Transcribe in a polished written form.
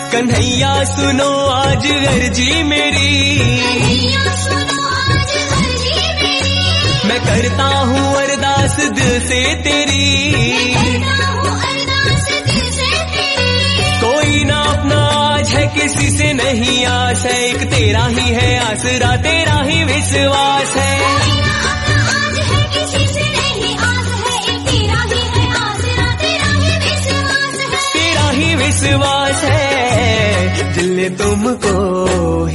कन्हैया सुनो आज अर्जी मेरी, मैं करता हूँ अरदास दिल से तेरी। कोई ना अपना आज है किसी से नहीं आस है, एक तेरा ही है आसरा तेरा ही विश्वास है। तेरा ही विश्वास है दिल ने तुमको